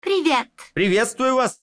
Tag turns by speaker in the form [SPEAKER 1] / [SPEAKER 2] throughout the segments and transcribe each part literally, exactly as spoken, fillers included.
[SPEAKER 1] Привет.
[SPEAKER 2] Приветствую вас.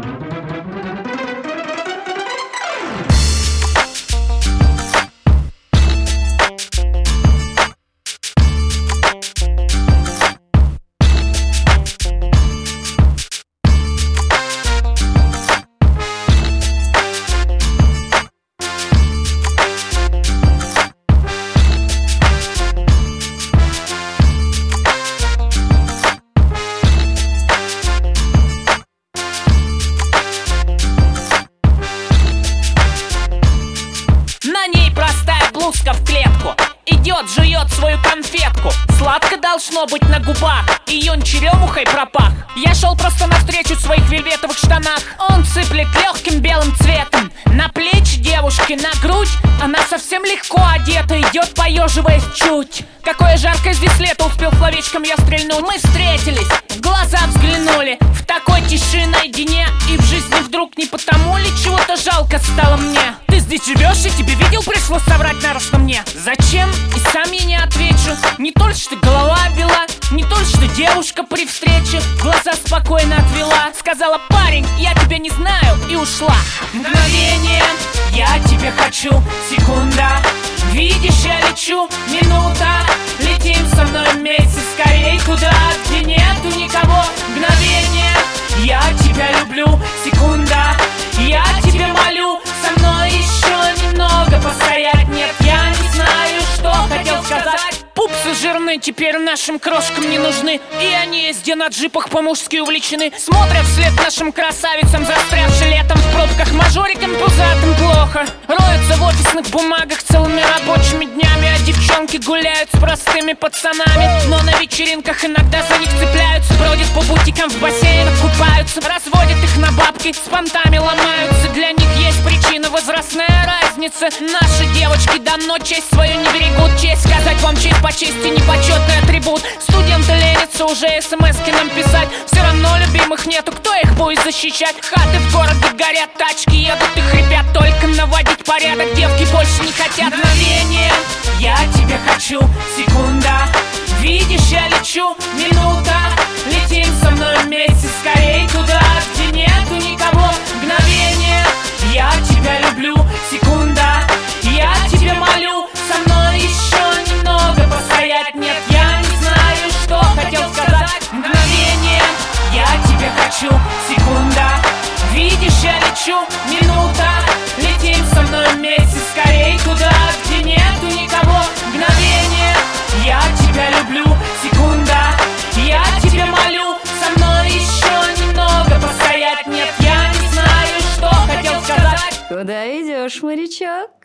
[SPEAKER 3] На ней простая блузка в клетку. Идет, жует свою конфетку. Сладко должно быть на губах. Июнь черемухой пропах. Я шел просто навстречу в своих вельветовых штанах. Он сыплет легким белым цветом на плечи девушки, на грудь. Она совсем легко одета, идет, поеживаясь чуть. Какое жаркое здесь лето, успел словечком я стрельнуть. Мы встретились, в глаза взглянули. В такой тиши наедине. И в жизни вдруг не потому ли чего-то жалко стало мне. Ты здесь живешь, и тебе видел, пришлось соврать нарочно мне. Зачем? И сам я не отвечу. Не только что голова обвела, не только что девушка при встрече глаза спокойно отвела. Сказала: парень, я тебя не знаю, и ушла. Мгновение, я тебя хочу, секунда. Видишь, я лечу, минута. Летим со мной вместе скорей туда, где нету никого. Мгновение, я тебя люблю, секунда. Я тебя молю, со мной еще немного постоять. Нет, я не знаю, что хотел сказать. Пупсы жирные теперь нашим крошкам не нужны. И они везде на джипах по-мужски увлечены. Смотрят вслед нашим красавицам, застрявшим летом в пробках. Мажорикам пузатым плохо. Роются в офисных бумагах целыми рабочими днями. А девчонки гуляют с простыми пацанами. Но на вечеринках иногда за них цепляются. Бродят по бутикам, в бассейнах купаются. Разводят их на бабки, с понтами ломаются. Для них есть причина, возрастная разница. Наши девочки давно честь свою не берегут. Честь сказать вам честь по чести, непочетный атрибут. Студенты ленятся уже смс-ки нам писать. Все равно любимых нету, кто их будет защищать? Хаты в городе горят, тачки едут, их ребят только наводить порядок. Девки больше не хотят. Мгновение, я тебя хочу, секунда. Видишь, я лечу, минута. Летим со мной вместе скорей туда, где нету никого. Мгновение, я тебя люблю, секунда. Я тебя молю, со мной еще немного постоять. Нет, я не знаю, что хотел сказать. Мгновение, я тебя хочу, секунда. Видишь, я лечу, минута. Летим со мной вместе скорей туда, где нету никого. Мгновение, я тебя люблю, секунда. Я тебя молю, со мной еще немного постоять. Нет, я не знаю, что хотел сказать.
[SPEAKER 1] Куда идешь, морячок?